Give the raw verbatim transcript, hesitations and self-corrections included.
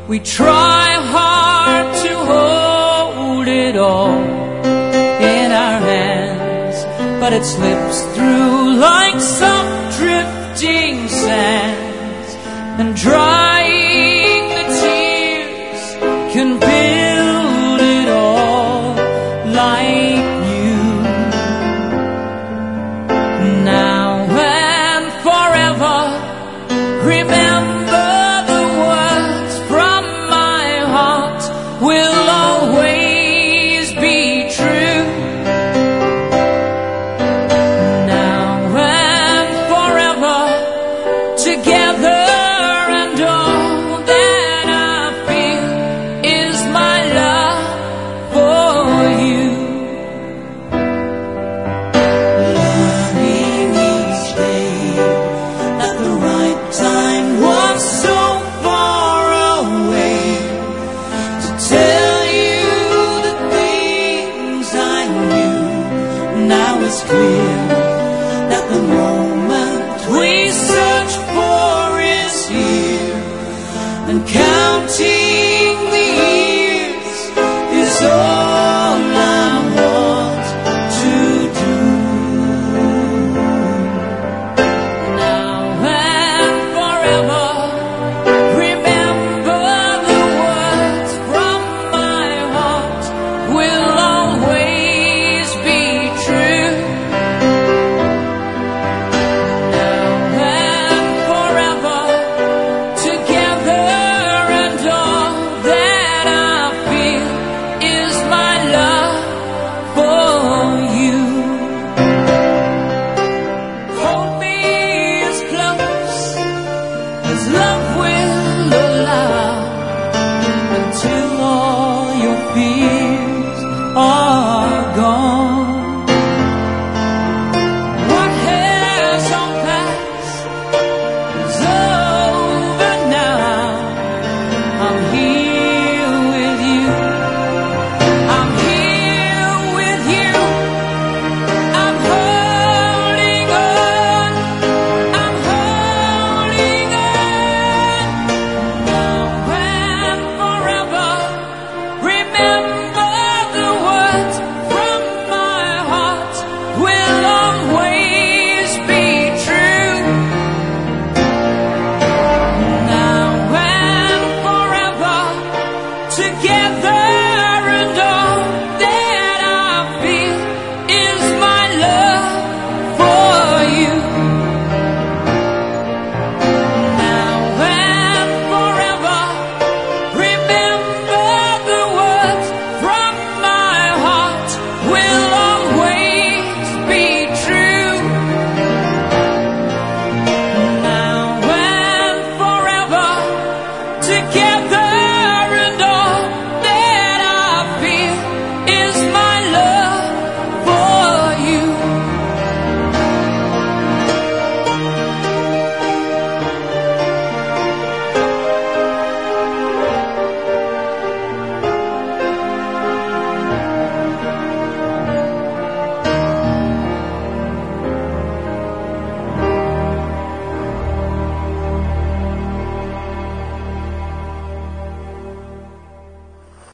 We try hard to hold it all in our hands, but it slips through like some drifting sands, and drying the tears can build it all like you. Now and forever, remember the words from my heart will always be true. Now and forever, together, and all that I feel is my love for you. Learning each day that the right time was so far away to tell you the things I knew. Now it's clear that the moment we search for is here, and counting